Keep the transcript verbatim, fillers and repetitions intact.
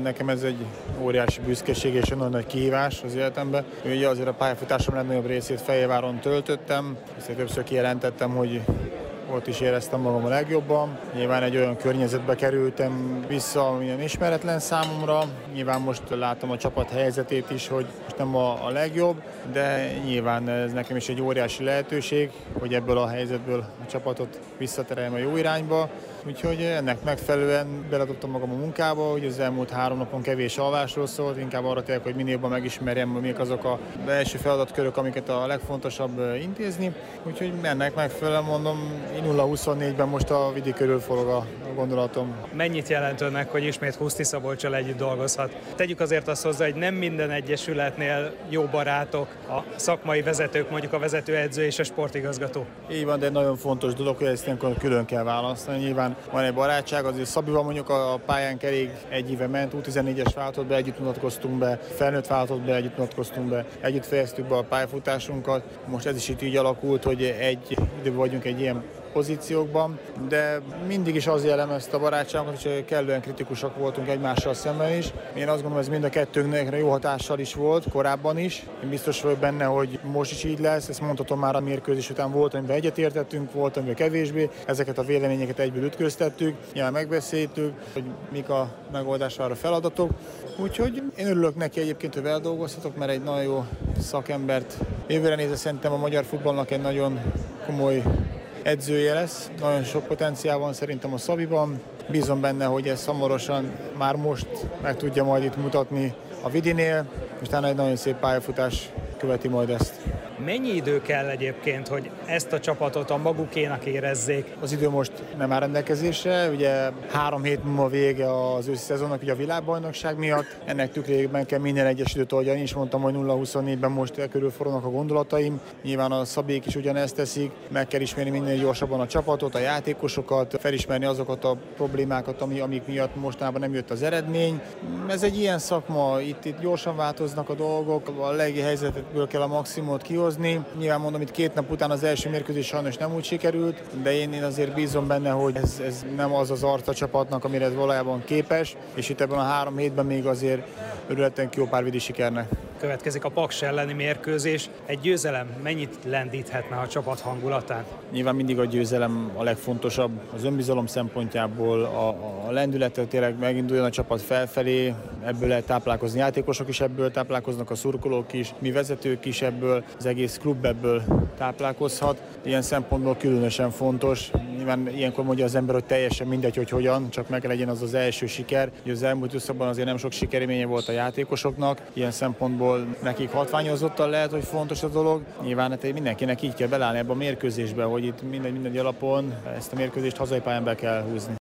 nekem ez egy óriási büszkeség és egy nagyon nagy kihívás az életemben. Ugye azért a pályafutásom legnagyobb részét Fehérváron töltöttem, ezért többször kijelentettem, hogy ott is éreztem magam a legjobban. Nyilván egy olyan környezetbe kerültem vissza, amilyen ismeretlen számomra. Nyilván most látom a csapat helyzetét is, hogy most nem a, a legjobb, de nyilván ez nekem is egy óriási lehetőség, hogy ebből a helyzetből a csapatot visszatereljem a jó irányba. Úgyhogy ennek megfelelően beledobtam magam a munkába, hogy az elmúlt három napon kevés alvásról szólt, inkább arra tényleg, hogy minél jobban megismerjem, mik azok a belső feladatkörök, amiket a legfontosabb intézni. Úgyhogy ennek megfelelően mondom, nulla huszonnégyben most a Vidi körül forog a gondolatom. Mennyit jelent önnek, hogy ismét Huszti Szabolccsal együtt dolgozhat? Tegyük azért azt hozzá, hogy nem minden egyesületnél jó barátok, a szakmai vezetők, mondjuk a vezetőedző és a sportigazgató. Így van, de egy nagyon fontos dolog, hogy ezt ilyenkor külön kell választani. Nyilván van egy barátság, azért Szabival mondjuk a pályán elég egy éve ment, U tizennégyes váltott be, együtt mutatkoztunk be, felnőtt váltott be, együtt mutatkoztunk be, együtt fejeztük be a pályafutásunkat. Most ez is itt így alakult, hogy egy időben vagyunk egy ilyen pozíciókban, de mindig is az jellemezte a barátságunkat, hogy kellően kritikusak voltunk egymással szemben is. Én azt gondolom, ez mind a kettőnknek jó hatással is volt, korábban is. Én biztos vagyok benne, hogy most is így lesz. Ezt mondhatom már a mérkőzés után, volt, amiben egyetértettünk, volt, amiben kevésbé. Ezeket a véleményeket egyből ütköztettük, nyilván megbeszéltük, hogy mik a megoldásra feladatok. Úgyhogy én örülök neki egyébként, hogy vele dolgozhatok, mert egy nagyon jó szakembert jövőre nézve szerintem a magyar futballnak egy nagyon komoly edzője lesz. Nagyon sok potenciál van szerintem a Szabiban. Bízom benne, hogy ez hamarosan már most meg tudja majd itt mutatni a Vidinél, és talán egy nagyon szép pályafutás követi majd ezt. Mennyi idő kell egyébként, hogy ezt a csapatot a magukénak érezzék? Az idő most nem áll rendelkezésre, ugye három hét múlva vége az őszi szezonnak ugye a világbajnokság miatt. Ennek tükrében kell minden egyes időt, ahogy én is mondtam, hogy nulla huszonnégyben most körül forognak a gondolataim. Nyilván a Szabék is ugyanezt teszik, meg kell ismerni minél gyorsabban a csapatot, a játékosokat, felismerni azokat a problémákat, ami, amik miatt mostanában nem jött az eredmény. Ez egy ilyen szakma, itt, itt gyorsan változnak a dolgok, a legi helyzetből kell a maximumot kihozni. Nyilván mondom, itt két nap után az első mérkőzés sajnos nem úgy sikerült, de én, én azért bízom benne, hogy ez, ez nem az az arc a csapatnak, amire ez valójában képes, és itt ebben a három hétben még azért örülhetünk jó pár vidi sikernek. Következik a Paks elleni mérkőzés. Egy győzelem mennyit lendíthetne a csapat hangulatán? Nyilván mindig a győzelem a legfontosabb az önbizalom szempontjából, a, a lendületet tényleg meginduljon a csapat felfelé, ebből lehet táplálkozni, játékosok is ebből táplálkoznak, a szurkolók is, mi vezetők is ebből, az egész klub ebből táplálkozhat. Ilyen szempontból különösen fontos. Nyilván ilyenkor mondja az ember, hogy teljesen mindegy, hogy hogyan, csak meg legyen az az első siker. Ugye az elmúlt időszakban azért nem sok sikerélménye volt a játékosoknak, ilyen szempontból nekik hatványozottan lehet, hogy fontos a dolog. Nyilván hát mindenkinek így kell belállni ebbe a mérkőzésbe, hogy itt mindegy, mindegy alapon ezt a mérkőzést hazai pályán be kell húzni.